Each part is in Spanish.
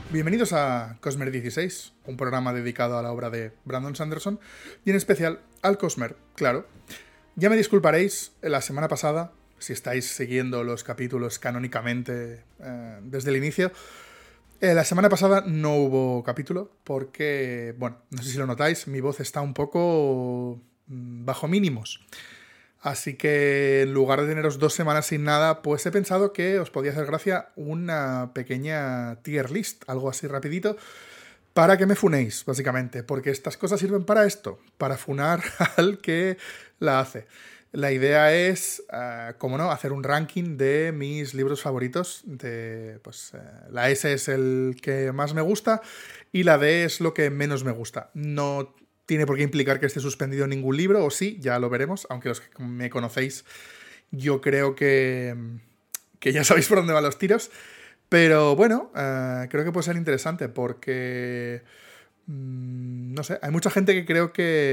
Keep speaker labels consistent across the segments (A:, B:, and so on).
A: Bienvenidos a Cosmer 16, un programa dedicado a la obra de Brandon Sanderson y en especial al Cosmer, claro. Ya me disculparéis la semana pasada, si estáis siguiendo los capítulos canónicamente desde el inicio. La semana pasada no hubo capítulo porque, bueno, no sé si lo notáis, mi voz está un poco bajo mínimos. Así que en lugar de teneros 2 semanas sin nada, pues he pensado que os podía hacer gracia una pequeña tier list, algo así rapidito, para que me funéis, básicamente, porque estas cosas sirven para esto, para funar al que la hace. La idea es, como no, hacer un ranking de mis libros favoritos. La S es el que más me gusta y la D es lo que menos me gusta. No tiene por qué implicar que esté suspendido ningún libro, o sí, ya lo veremos, aunque los que me conocéis yo creo que ya sabéis por dónde van los tiros. Pero bueno, creo que puede ser interesante porque, no sé, hay mucha gente que creo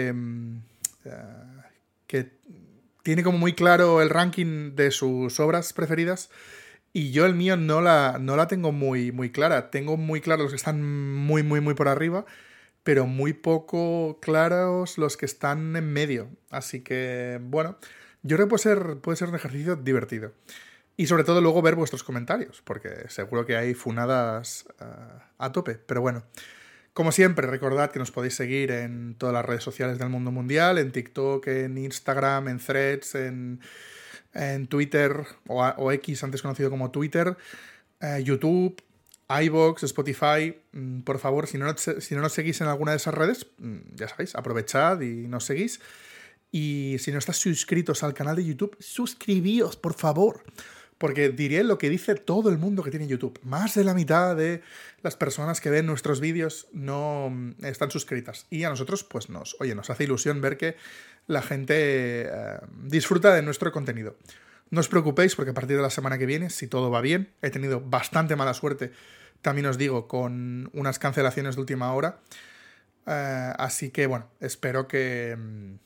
A: que tiene como muy claro el ranking de sus obras preferidas y yo el mío no la tengo muy clara. Tengo muy claros los que están muy por arriba, pero muy poco claros los que están en medio. Así que, bueno, yo creo que puede ser un ejercicio divertido. Y sobre todo luego ver vuestros comentarios, porque seguro que hay funadas a tope. Pero bueno, como siempre, recordad que nos podéis seguir en todas las redes sociales del mundo mundial, en TikTok, en Instagram, en Threads, en Twitter o X, antes conocido como Twitter, YouTube, iVoox, Spotify. Por favor, si no nos seguís en alguna de esas redes, ya sabéis, aprovechad y nos seguís. Y si no estáis suscritos al canal de YouTube, suscribíos, por favor. Porque diré lo que dice todo el mundo que tiene YouTube. Más de la mitad de las personas que ven nuestros vídeos no están suscritas. Y a nosotros, pues nos hace ilusión ver que la gente disfruta de nuestro contenido. No os preocupéis porque a partir de la semana que viene, si todo va bien, he tenido bastante mala suerte, también os digo, con unas cancelaciones de última hora. Así que, bueno, espero que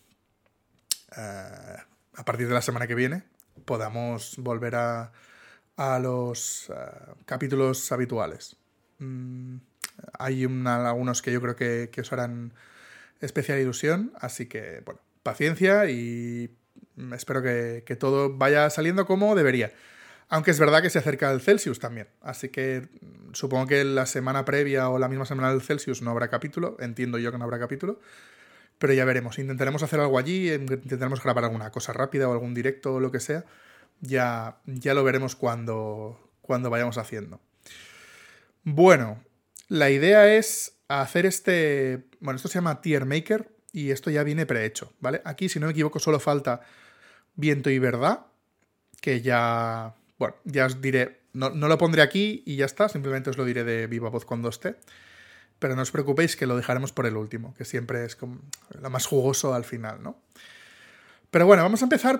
A: a partir de la semana que viene podamos volver a los capítulos habituales. Hay algunos que yo creo que os harán especial ilusión, así que, bueno, paciencia y espero que todo vaya saliendo como debería. Aunque es verdad que se acerca el Celsius también, así que supongo que la semana previa o la misma semana del Celsius no habrá capítulo, entiendo yo que no habrá capítulo, pero ya veremos, intentaremos hacer algo allí, intentaremos grabar alguna cosa rápida o algún directo o lo que sea, ya lo veremos cuando vayamos haciendo. Bueno, la idea es hacer esto se llama Tier Maker y esto ya viene prehecho, ¿vale? Aquí, si no me equivoco, solo falta Viento y Verdad, que ya os diré, no lo pondré aquí y ya está, simplemente os lo diré de viva voz cuando esté. Pero no os preocupéis que lo dejaremos por el último, que siempre es como lo más jugoso al final, ¿no? Pero bueno, vamos a empezar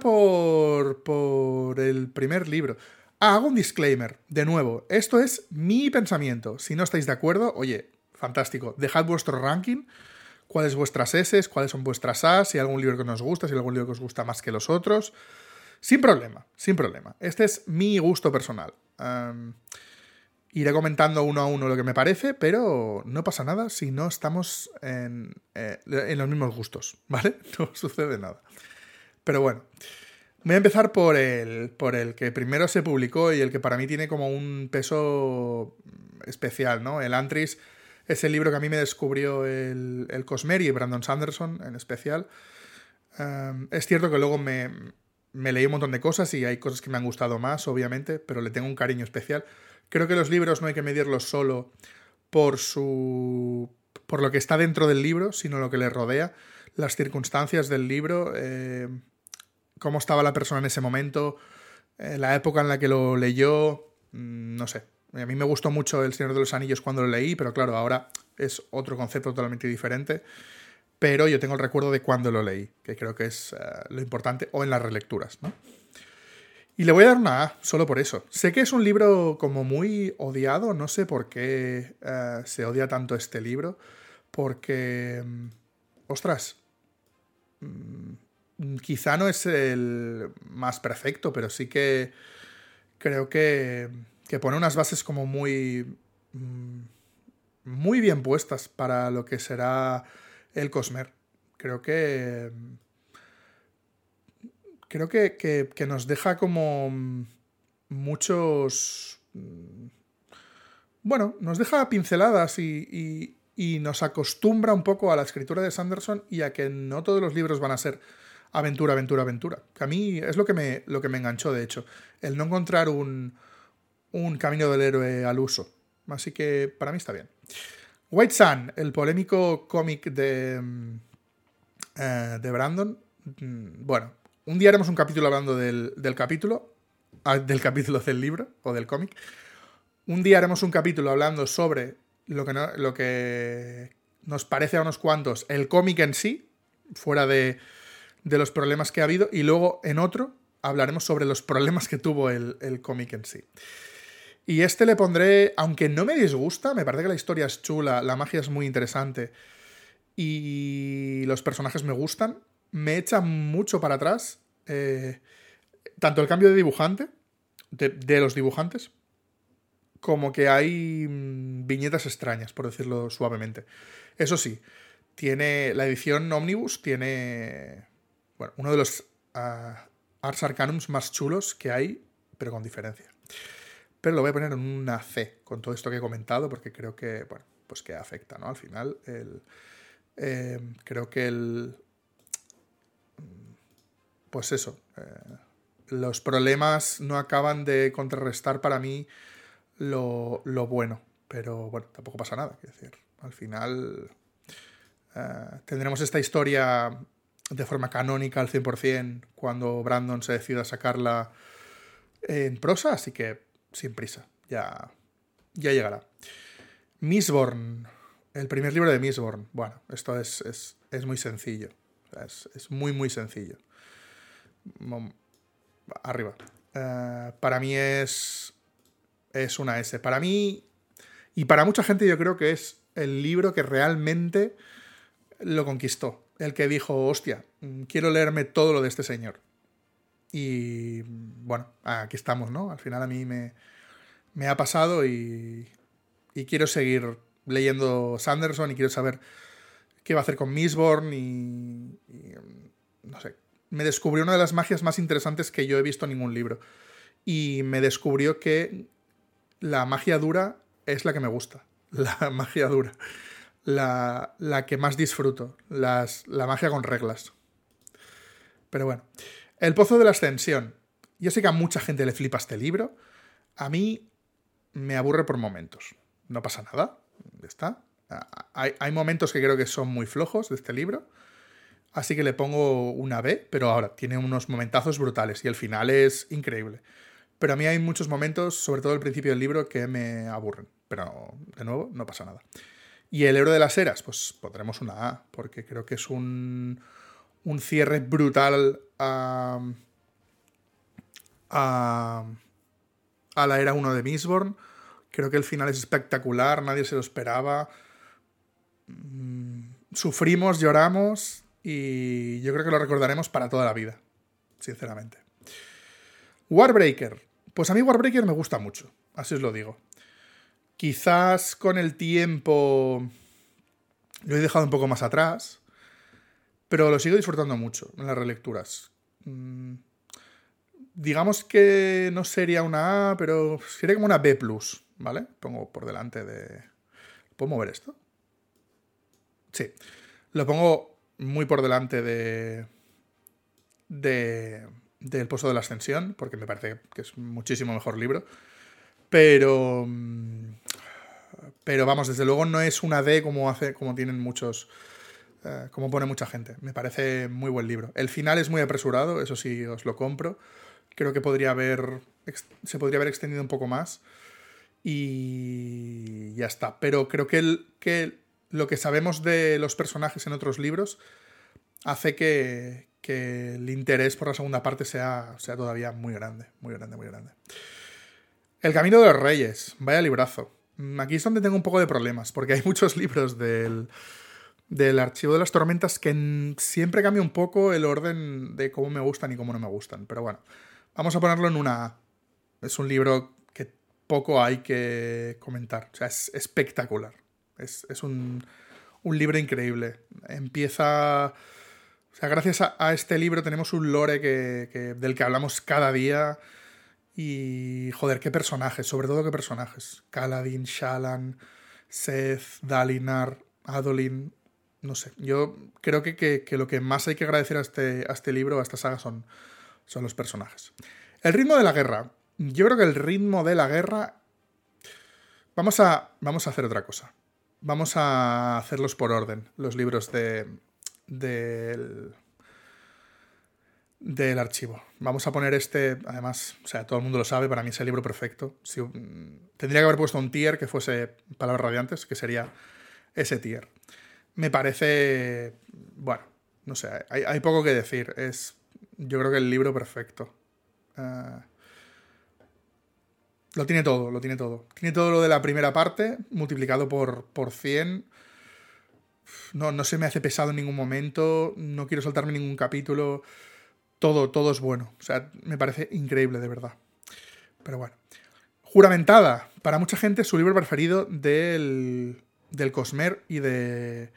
A: por el primer libro. Hago un disclaimer, de nuevo, esto es mi pensamiento. Si no estáis de acuerdo, oye, fantástico, dejad vuestro ranking, cuáles vuestras S, cuáles son vuestras A, si hay algún libro que nos gusta, si hay algún libro que os gusta más que los otros. Sin problema, sin problema. Este es mi gusto personal. Iré comentando uno a uno lo que me parece, pero no pasa nada si no estamos en los mismos gustos, ¿vale? No sucede nada. Pero bueno, voy a empezar por el que primero se publicó y el que para mí tiene como un peso especial, ¿no? El Antris es el libro que a mí me descubrió el Cosmer y Brandon Sanderson en especial. Es cierto que luego me leí un montón de cosas y hay cosas que me han gustado más, obviamente, pero le tengo un cariño especial. Creo que los libros no hay que medirlos solo por lo que está dentro del libro, sino lo que le rodea, las circunstancias del libro, cómo estaba la persona en ese momento, la época en la que lo leyó, no sé. A mí me gustó mucho El Señor de los Anillos cuando lo leí, pero claro, ahora es otro concepto totalmente diferente. Pero yo tengo el recuerdo de cuando lo leí, que creo que es lo importante, o en las relecturas, ¿no? Y le voy a dar una A, solo por eso. Sé que es un libro como muy odiado, no sé por qué se odia tanto este libro, porque, ostras, quizá no es el más perfecto, pero sí que creo que pone unas bases como muy muy bien puestas para lo que será el Cosmer. Creo que nos deja como muchos... Bueno, nos deja pinceladas y nos acostumbra un poco a la escritura de Sanderson y a que no todos los libros van a ser aventura, aventura, aventura. Que a mí es lo que me enganchó, de hecho. El no encontrar un camino del héroe al uso. Así que para mí está bien. White Sun, el polémico cómic de Brandon. Bueno, un día haremos un capítulo hablando del capítulo del libro o del cómic. Un día haremos un capítulo hablando sobre lo que nos parece a unos cuantos el cómic en sí, fuera de los problemas que ha habido, y luego en otro hablaremos sobre los problemas que tuvo el cómic en sí. Y le pondré, aunque no me disgusta, me parece que la historia es chula, la magia es muy interesante y los personajes me gustan, me echa mucho para atrás tanto el cambio de dibujante, de los dibujantes, como que hay viñetas extrañas, por decirlo suavemente. Eso sí, tiene la edición Omnibus, tiene uno de los Ars Arcanums más chulos que hay, pero con diferencia. Pero lo voy a poner en una C con todo esto que he comentado, porque creo que, pues que afecta, ¿no? Al final, creo que pues eso, los problemas no acaban de contrarrestar para mí lo bueno, pero bueno, tampoco pasa nada, quiero decir, al final tendremos esta historia de forma canónica al 100% cuando Brandon se decida sacarla en prosa, así que sin prisa, ya llegará. Mistborn, el primer libro de Mistborn. Bueno, esto es muy sencillo, es muy muy sencillo. Arriba. Para mí es una S. Para mí, y para mucha gente, yo creo que es el libro que realmente lo conquistó. El que dijo, hostia, quiero leerme todo lo de este señor. Y bueno, aquí estamos, ¿no? Al final a mí me ha pasado y quiero seguir leyendo Sanderson y quiero saber qué va a hacer con Mistborn y no sé. Me descubrió una de las magias más interesantes que yo he visto en ningún libro. Y me descubrió que la magia dura es la que me gusta. La magia dura. La que más disfruto. La magia con reglas. Pero bueno. El Pozo de la Ascensión. Yo sé que a mucha gente le flipa este libro. A mí me aburre por momentos. No pasa nada. Ya está. Hay momentos que creo que son muy flojos de este libro. Así que le pongo una B, pero ahora tiene unos momentazos brutales y el final es increíble. Pero a mí hay muchos momentos, sobre todo al principio del libro, que me aburren. Pero, de nuevo, no pasa nada. Y el Héroe de las Eras, pues pondremos una A, porque creo que es un cierre brutal a la era 1 de Mistborn. Creo que el final es espectacular, nadie se lo esperaba. Sufrimos, lloramos y yo creo que lo recordaremos para toda la vida, sinceramente. Warbreaker. Pues a mí Warbreaker me gusta mucho, así os lo digo. Quizás con el tiempo lo he dejado un poco más atrás, pero lo sigo disfrutando mucho en las relecturas. Digamos que no sería una A, pero sería como una B+, ¿vale? Pongo por delante de... ¿Puedo mover esto? Sí. Lo pongo muy por delante del Pozo de la Ascensión, porque me parece que es muchísimo mejor libro. Pero vamos, desde luego no es una D como tienen muchos... como pone mucha gente. Me parece muy buen libro. El final es muy apresurado, eso sí os lo compro. Creo que se podría haber extendido un poco más. Y ya está. Pero creo que lo que sabemos de los personajes en otros libros hace que el interés por la segunda parte sea todavía muy grande. Muy grande, muy grande. El Camino de los Reyes. Vaya librazo. Aquí es donde tengo un poco de problemas, porque hay muchos libros del Archivo de las Tormentas que siempre cambia un poco el orden de cómo me gustan y cómo no me gustan. Pero bueno, vamos a ponerlo en una A. Es un libro que poco hay que comentar. O sea, es espectacular. Es un libro increíble. Empieza... O sea, gracias a este libro tenemos un lore del que hablamos cada día. Y, joder, qué personajes, sobre todo qué personajes. Kaladin, Shallan, Seth, Dalinar, Adolin... No sé, yo creo que lo que más hay que agradecer a este libro, a esta saga, son los personajes. El ritmo de la guerra. Yo creo que el ritmo de la guerra... Vamos a hacer otra cosa. Vamos a hacerlos por orden, los libros del archivo. Vamos a poner además, o sea, todo el mundo lo sabe, para mí es el libro perfecto. Tendría que haber puesto un tier que fuese Palabras Radiantes, que sería ese tier. Me parece... Bueno, no sé, hay poco que decir. Yo creo que el libro perfecto. Lo tiene todo, lo tiene todo. Tiene todo lo de la primera parte, multiplicado por 100. No se me hace pesado en ningún momento. No quiero saltarme ningún capítulo. Todo es bueno. O sea, me parece increíble, de verdad. Pero bueno. Juramentada. Para mucha gente es su libro preferido del Cosmer y de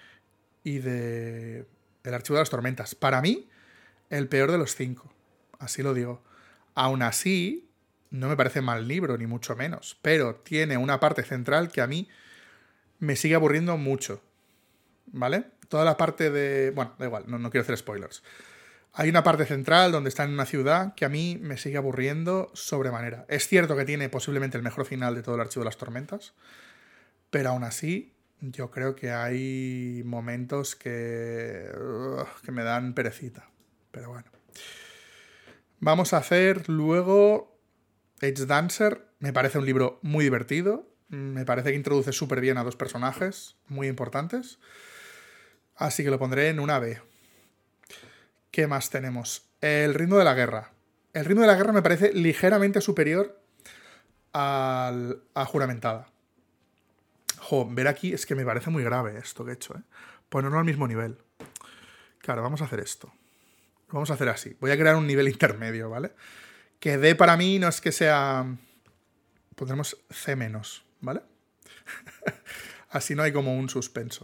A: El Archivo de las Tormentas. Para mí, el peor de los 5. Así lo digo. Aún así, no me parece mal libro, ni mucho menos. Pero tiene una parte central que a mí me sigue aburriendo mucho. ¿Vale? Toda la parte de... Bueno, da igual, no quiero hacer spoilers. Hay una parte central donde está en una ciudad que a mí me sigue aburriendo sobremanera. Es cierto que tiene posiblemente el mejor final de todo el Archivo de las Tormentas, pero aún así yo creo que hay momentos que me dan perecita. Pero bueno. Vamos a hacer luego Edge Dancer. Me parece un libro muy divertido. Me parece que introduce súper bien a dos personajes muy importantes. Así que lo pondré en una B. ¿Qué más tenemos? El ritmo de la guerra. El ritmo de la guerra me parece ligeramente superior a Juramentada. Ver aquí es que me parece muy grave esto que he hecho, ¿eh? Ponerlo al mismo nivel. Claro, vamos a hacer esto. Vamos a hacer así. Voy a crear un nivel intermedio, ¿vale? Que D para mí no es que sea... Pondremos C-, ¿vale? Así no hay como un suspenso.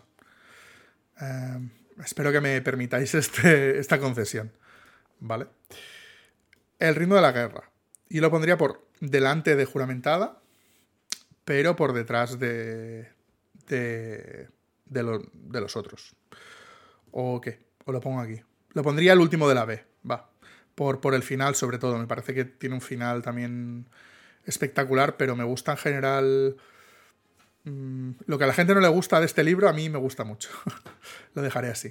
A: Espero que me permitáis esta concesión, ¿vale? El ritmo de la guerra. Y lo pondría por delante de Juramentada, pero por detrás de los otros. ¿O qué? ¿O lo pongo aquí? Lo pondría el último de la B, va. Por el final, sobre todo. Me parece que tiene un final también espectacular, pero me gusta en general... Lo que a la gente no le gusta de este libro, a mí me gusta mucho. Lo dejaré así.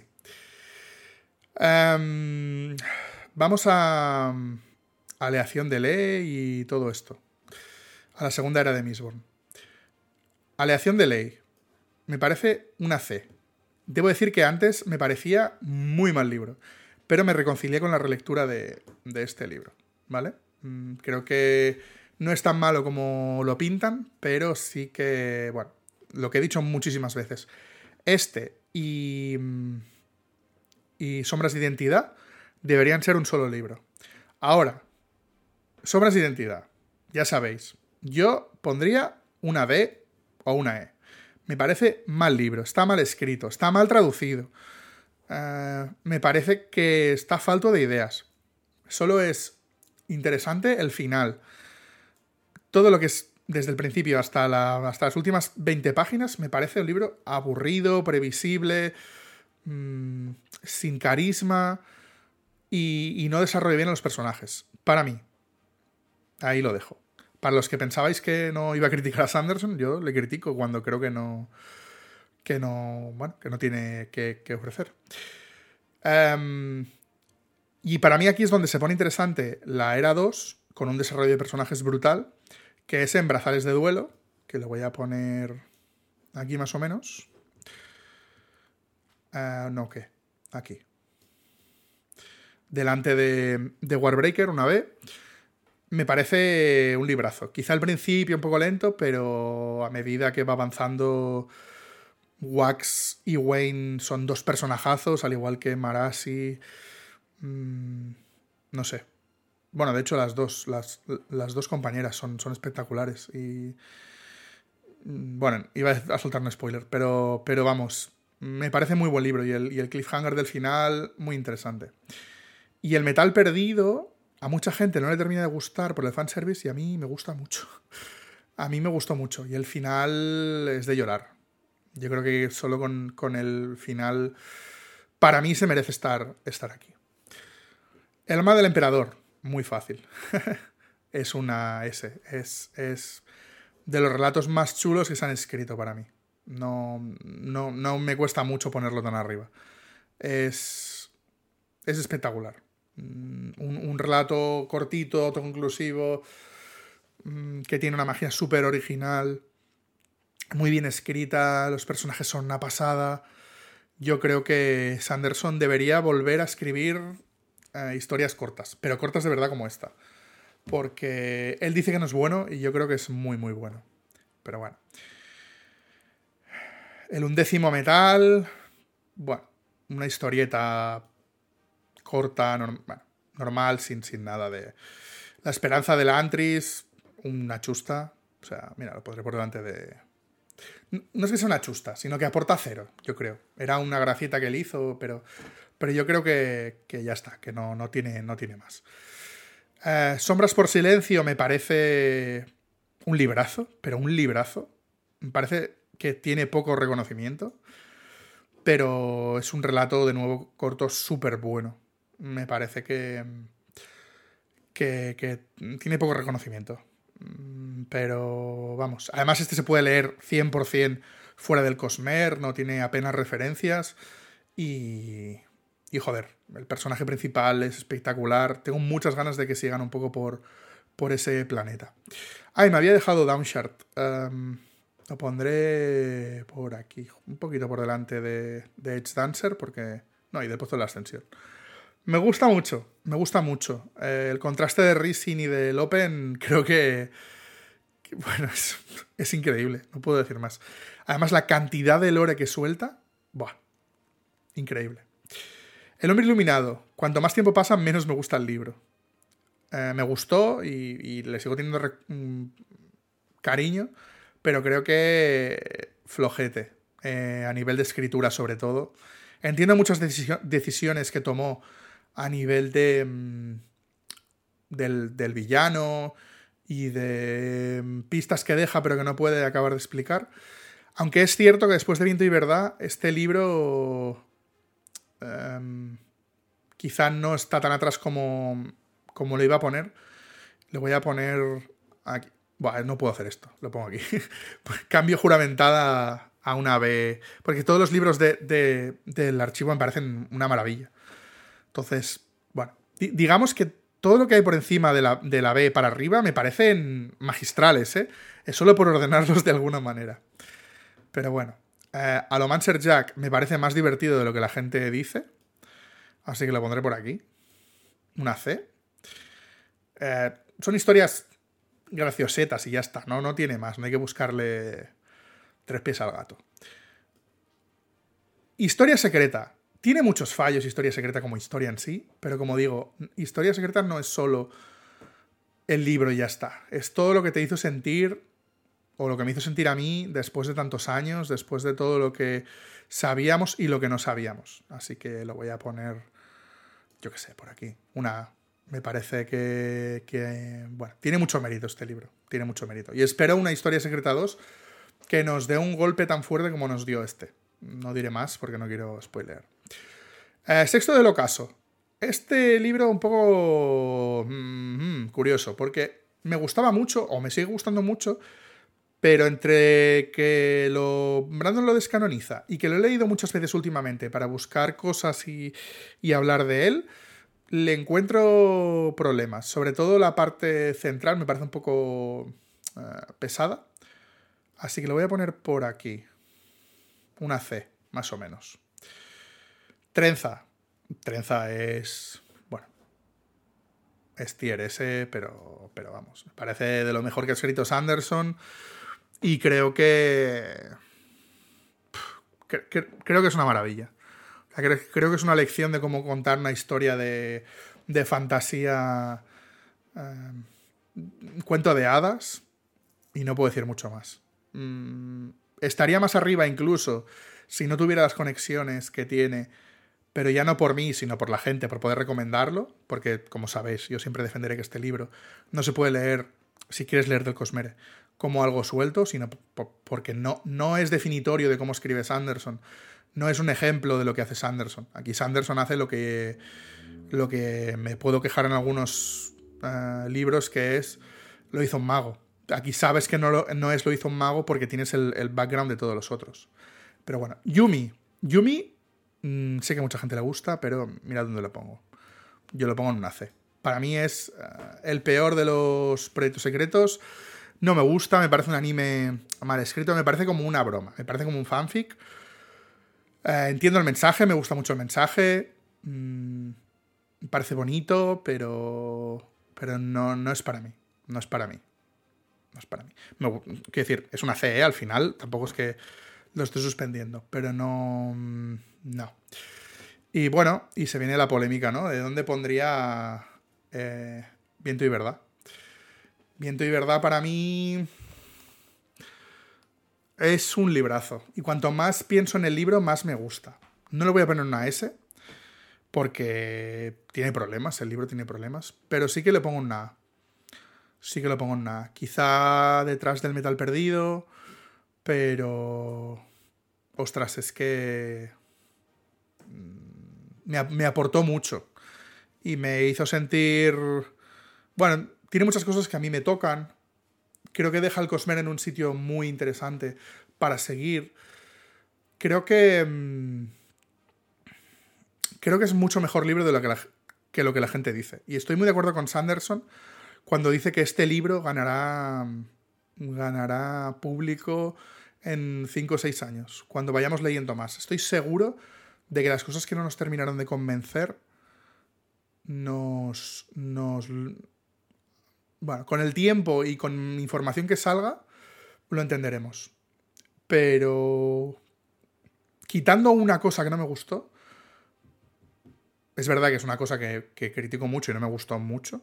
A: Vamos a aleación de ley y todo esto. A la segunda era de Mistborn. Aleación de ley. Me parece una C. Debo decir que antes me parecía muy mal libro, pero me reconcilié con la relectura de este libro, ¿vale? Creo que no es tan malo como lo pintan, pero sí que, bueno, lo que he dicho muchísimas veces. Este y Sombras de Identidad deberían ser un solo libro. Ahora, Sombras de Identidad, ya sabéis, yo pondría una D o una E. Me parece mal libro, está mal escrito, está mal traducido. Me parece que está falto de ideas. Solo es interesante el final. Todo lo que es desde el principio hasta las últimas 20 páginas me parece un libro aburrido, previsible, sin carisma y no desarrolla bien a los personajes. Para mí. Ahí lo dejo. Para los que pensabais que no iba a criticar a Sanderson, yo le critico cuando creo que no tiene que ofrecer. Y para mí aquí es donde se pone interesante la Era 2, con un desarrollo de personajes brutal, que es en Brazales de Duelo, que lo voy a poner aquí más o menos. Aquí. Delante de Warbreaker, una B. Me parece un librazo. Quizá al principio un poco lento, pero a medida que va avanzando, Wax y Wayne son dos personajazos, al igual que Marasi. No sé. Bueno, de hecho las dos compañeras son espectaculares. Y Bueno, iba a soltar un spoiler, pero vamos, me parece muy buen libro y el cliffhanger del final muy interesante. Y el metal perdido, a mucha gente no le termina de gustar por el fanservice y a mí me gusta mucho. A mí me gustó mucho y el final es de llorar. Yo creo que solo con el final, para mí se merece estar aquí. El alma del emperador, muy fácil. Es una S. Es de los relatos más chulos que se han escrito para mí. No me cuesta mucho ponerlo tan arriba. Es espectacular. Un relato cortito, autoconclusivo, que tiene una magia súper original, muy bien escrita, los personajes son una pasada. Yo creo que Sanderson debería volver a escribir historias cortas, pero cortas de verdad como esta. Porque él dice que no es bueno y yo creo que es muy, muy bueno. Pero bueno. El 11º metal. Bueno, una historieta corta, normal, sin nada de... La esperanza de la Antris, una chusta. O sea, mira, lo pondré por delante de... No es que sea una chusta, sino que aporta 0, yo creo. Era una gracieta que él hizo, pero yo creo que ya está, que no tiene más. Sombras por silencio me parece un librazo, pero un librazo. Me parece que tiene poco reconocimiento, pero es un relato, de nuevo, corto súper bueno. Me parece que tiene poco reconocimiento. Pero vamos, además este se puede leer 100% fuera del Cosmer, no tiene apenas referencias y joder, el personaje principal es espectacular. Tengo muchas ganas de que sigan un poco por ese planeta. Ay, me había dejado Downshard. Lo pondré por aquí, un poquito por delante de Edge Dancer, porque... No, y del Pozo de la Ascensión. Me gusta mucho. El contraste de Rising y del Open creo que bueno, es increíble, no puedo decir más. Además, la cantidad de lore que suelta, ¡buah! Increíble. El hombre iluminado. Cuanto más tiempo pasa, menos me gusta el libro. Me gustó y le sigo teniendo cariño, pero creo que flojete. A nivel de escritura, sobre todo. Entiendo muchas decisiones que tomó a nivel del villano y de pistas que deja pero que no puede acabar de explicar. Aunque es cierto que después de Viento y Verdad, este libro quizá no está tan atrás como lo iba a poner. Le voy a poner aquí. Bueno, no puedo hacer esto, lo pongo aquí. Cambio juramentada a una B. Porque todos los libros del archivo me parecen una maravilla. Entonces, bueno, digamos que todo lo que hay por encima de la B para arriba me parecen magistrales, ¿eh? Es solo por ordenarlos de alguna manera. Pero bueno, Alomancer Jack me parece más divertido de lo que la gente dice. Así que lo pondré por aquí. Una C. Son historias graciosetas y ya está, ¿no? No tiene más, no hay que buscarle 3 pies al gato. Historia secreta. Tiene muchos fallos Historia secreta como historia en sí, pero como digo, Historia secreta no es solo el libro y ya está. Es todo lo que te hizo sentir, o lo que me hizo sentir a mí después de tantos años, después de todo lo que sabíamos y lo que no sabíamos. Así que lo voy a poner, yo qué sé, por aquí. Una... Me parece que bueno, tiene mucho mérito este libro. Tiene mucho mérito. Y espero una Historia secreta 2 que nos dé un golpe tan fuerte como nos dio este. No diré más porque no quiero spoilear. Sexto del ocaso. Este libro un poco curioso, porque me gustaba mucho, o me sigue gustando mucho, pero entre que Brandon lo descanoniza y que lo he leído muchas veces últimamente para buscar cosas y hablar de él, le encuentro problemas. Sobre todo la parte central me parece un poco pesada. Así que lo voy a poner por aquí. Una C, más o menos. Trenza. Trenza es... Bueno. Es tier S, pero vamos. Me parece de lo mejor que ha escrito Sanderson. Y creo que... Creo que es una maravilla. Creo que es una lección de cómo contar una historia de fantasía... cuento de hadas. Y no puedo decir mucho más. estaría más arriba incluso si no tuviera las conexiones que tiene, pero ya no por mí, sino por la gente, por poder recomendarlo, porque, como sabéis, yo siempre defenderé que este libro no se puede leer, si quieres leer del Cosmere, como algo suelto, sino porque no es definitorio de cómo escribe Sanderson. No es un ejemplo de lo que hace Sanderson. Aquí Sanderson hace lo que me puedo quejar en algunos libros, que es lo hizo un mago. Aquí sabes que no es lo hizo un mago porque tienes el background de todos los otros. Pero bueno, Yumi, sé que a mucha gente le gusta, pero mirad dónde lo pongo. Yo lo pongo en una C. Para mí es el peor de los proyectos secretos. No me gusta, me parece un anime mal escrito, me parece como una broma, me parece como un fanfic. Entiendo el mensaje, me gusta mucho el mensaje. Me parece bonito, pero no es para mí. No es para mí. Quiero decir, es una C, al final, tampoco es que lo estoy suspendiendo, pero no. Y bueno, y se viene la polémica, ¿no? ¿De dónde pondría Viento y Verdad? Viento y Verdad para mí es un librazo. Y cuanto más pienso en el libro, más me gusta. No le voy a poner una S, porque tiene problemas, el libro tiene problemas, pero sí que le pongo una A. Quizá detrás del Metal Perdido, pero... Ostras, es que... Me aportó mucho. Y me hizo sentir... Bueno, tiene muchas cosas que a mí me tocan. Creo que deja el Cosmere en un sitio muy interesante para seguir. Creo que es mucho mejor libro de lo que la gente dice. Y estoy muy de acuerdo con Sanderson cuando dice que este libro ganará público en 5 o 6 años, cuando vayamos leyendo más. Estoy seguro de que las cosas que no nos terminaron de convencer bueno, con el tiempo y con información que salga, lo entenderemos. Pero quitando una cosa que no me gustó, es verdad que es una cosa que critico mucho y no me gustó mucho,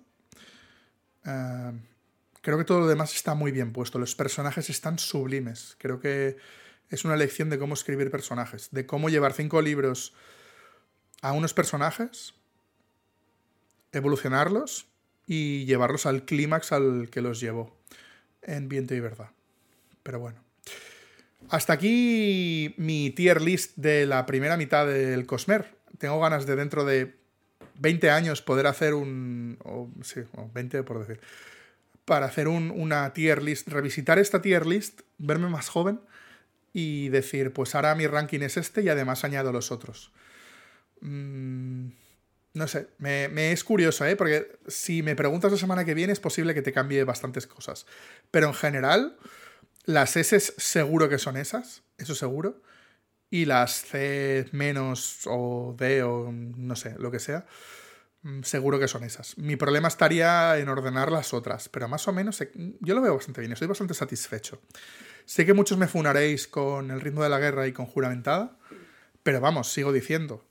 A: creo que todo lo demás está muy bien puesto. Los personajes están sublimes. Creo que es una lección de cómo escribir personajes, de cómo llevar 5 libros a unos personajes, evolucionarlos y llevarlos al clímax al que los llevó en Viento y Verdad. Pero bueno. Hasta aquí mi tier list de la primera mitad del Cosmere. Tengo ganas de dentro de 20 años poder hacer 20 por decir, para hacer una tier list, revisitar esta tier list, verme más joven y decir, pues ahora mi ranking es este y además añado los otros. No sé, me es curioso, porque si me preguntas la semana que viene es posible que te cambie bastantes cosas. Pero en general, las S seguro que son esas, eso seguro. Y las C menos o D o no sé, lo que sea, seguro que son esas. Mi problema estaría en ordenar las otras, pero más o menos yo lo veo bastante bien, estoy bastante satisfecho. Sé que muchos me funaréis con El ritmo de la guerra y con Juramentada, pero vamos, sigo diciendo,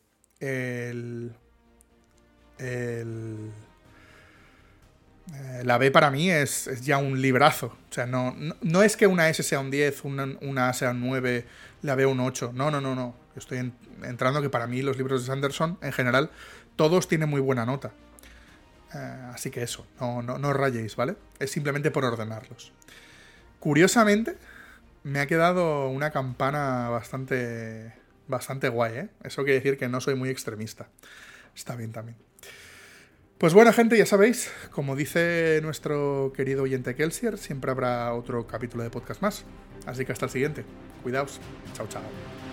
A: la B para mí es ya un librazo. O sea, no es que una S sea un 10, una A sea un 9, la B un 8. No. Yo estoy entrando que para mí los libros de Sanderson, en general, todos tienen muy buena nota. Así que eso, no os rayéis, ¿vale? Es simplemente por ordenarlos. Curiosamente, me ha quedado una campana bastante guay, ¿eh? Eso quiere decir que no soy muy extremista. Está bien también. Pues bueno, gente, ya sabéis, como dice nuestro querido oyente Kelsier, siempre habrá otro capítulo de podcast más. Así que hasta el siguiente. Cuidaos. Chao, chao.